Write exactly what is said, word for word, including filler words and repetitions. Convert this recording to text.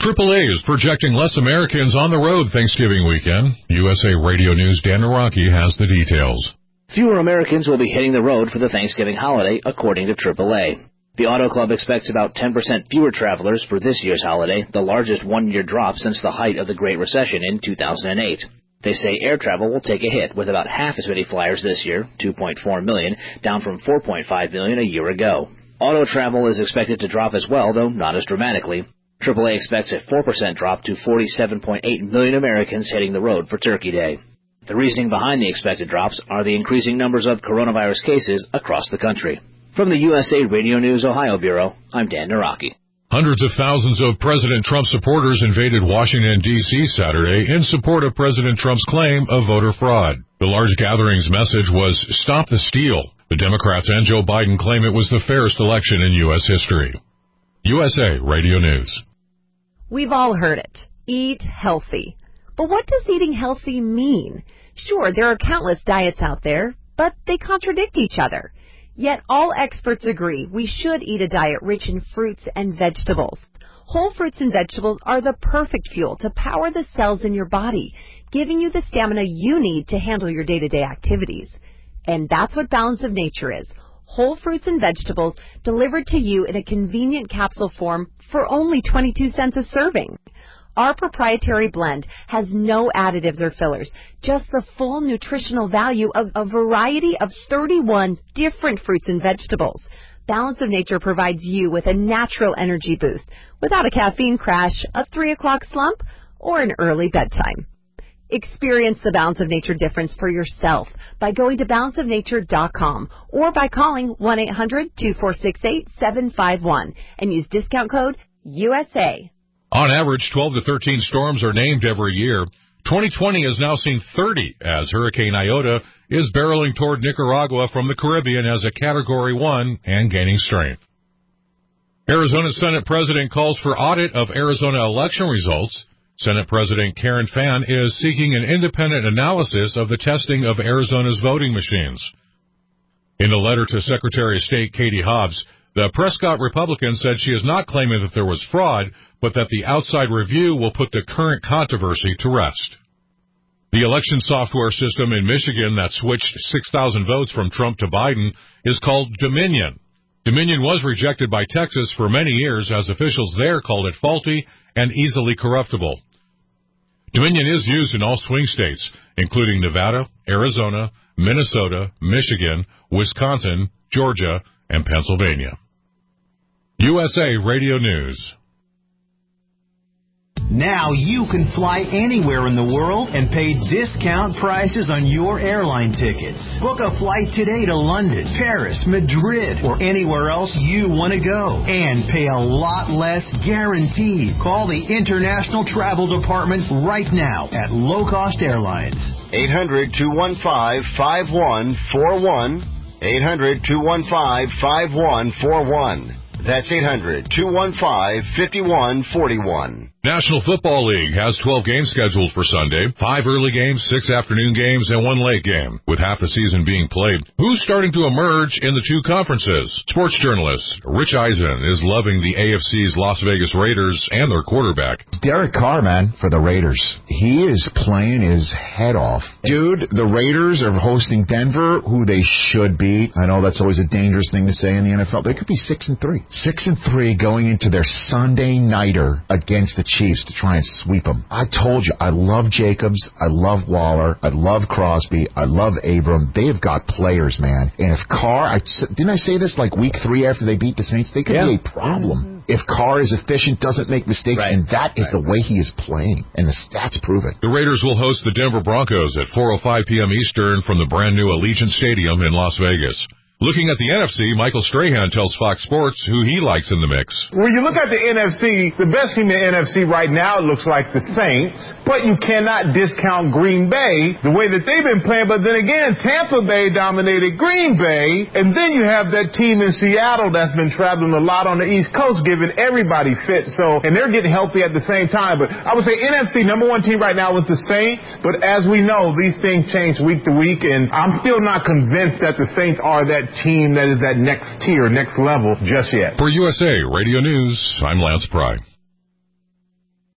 triple A is projecting less Americans on the road Thanksgiving weekend. U S A Radio News' Dan Naraki has the details. Fewer Americans will be hitting the road for the Thanksgiving holiday, according to triple A. The Auto Club expects about ten percent fewer travelers for this year's holiday, the largest one-year drop since the height of the Great Recession in two thousand eight. They say air travel will take a hit, with about half as many flyers this year, two point four million, down from four point five million a year ago. Auto travel is expected to drop as well, though not as dramatically. triple A expects a four percent drop to forty-seven point eight million Americans hitting the road for Turkey Day. The reasoning behind the expected drops are the increasing numbers of coronavirus cases across the country. From the U S A Radio News Ohio Bureau, I'm Dan Naraki. Hundreds of thousands of President Trump supporters invaded Washington, D C Saturday in support of President Trump's claim of voter fraud. The large gathering's message was, "Stop the steal." The Democrats and Joe Biden claim it was the fairest election in U S history. U S A Radio News. We've all heard it. Eat healthy. But what does eating healthy mean? Sure, there are countless diets out there, but they contradict each other. Yet all experts agree we should eat a diet rich in fruits and vegetables. Whole fruits and vegetables are the perfect fuel to power the cells in your body, giving you the stamina you need to handle your day-to-day activities. And that's what Balance of Nature is. Whole fruits and vegetables delivered to you in a convenient capsule form for only twenty-two cents a serving. Our proprietary blend has no additives or fillers, just the full nutritional value of a variety of thirty-one different fruits and vegetables. Balance of Nature provides you with a natural energy boost without a caffeine crash, a three o'clock slump, or an early bedtime. Experience the Balance of Nature difference for yourself by going to balance of nature dot com or by calling one eight hundred two four six eight seven five one and use discount code U S A. On average, twelve to thirteen storms are named every year. twenty twenty has now seen thirty as Hurricane Iota is barreling toward Nicaragua from the Caribbean as a Category one and gaining strength. Arizona Senate President calls for audit of Arizona election results. Senate President Karen Fann is seeking an independent analysis of the testing of Arizona's voting machines. In a letter to Secretary of State Katie Hobbs, the Prescott Republican said she is not claiming that there was fraud, but that the outside review will put the current controversy to rest. The election software system in Michigan that switched six thousand votes from Trump to Biden is called Dominion. Dominion was rejected by Texas for many years as officials there called it faulty and easily corruptible. Dominion is used in all swing states, including Nevada, Arizona, Minnesota, Michigan, Wisconsin, Georgia, and Pennsylvania. U S A Radio News. Now you can fly anywhere in the world and pay discount prices on your airline tickets. Book a flight today to London, Paris, Madrid, or anywhere else you want to go. And pay a lot less guaranteed. Call the International Travel Department right now at Low Cost Airlines. eight hundred two one five five one four one. eight hundred two one five five one four one. That's eight hundred two one five five one four one. National Football League has twelve games scheduled for Sunday, five early games, six afternoon games, and one late game, with half the season being played. Who's starting to emerge in the two conferences? Sports journalist Rich Eisen is loving the A F C's Las Vegas Raiders and their quarterback. It's Derek Carr, man, for the Raiders. He is playing his head off. Dude, the Raiders are hosting Denver, who they should beat. I know that's always a dangerous thing to say in the N F L. They could be six and three. Six and three going into their Sunday nighter against the Chiefs to try and sweep them. I told you, I love Jacobs, I love Waller, I love Crosby, I love Abram. They have got players, man. And if Carr, I, didn't I say this like week three after they beat the Saints? They could yeah. be a problem. Mm-hmm. If Carr is efficient, doesn't make mistakes, right. and that is right. the way he is playing. And the stats prove it. The Raiders will host the Denver Broncos at four oh five p.m. Eastern from the brand new Allegiant Stadium in Las Vegas. Looking at the N F C, Michael Strahan tells Fox Sports who he likes in the mix. When you look at the N F C, the best team in the N F C right now looks like the Saints, but you cannot discount Green Bay the way that they've been playing. But then again, Tampa Bay dominated Green Bay, and then you have that team in Seattle that's been traveling a lot on the East Coast, giving everybody fit. So, and they're getting healthy at the same time. But I would say N F C number one team right now is the Saints. But as we know, these things change week to week, and I'm still not convinced that the Saints are that team that is that next tier, next level just yet. For U S A Radio News, I'm Lance Pry.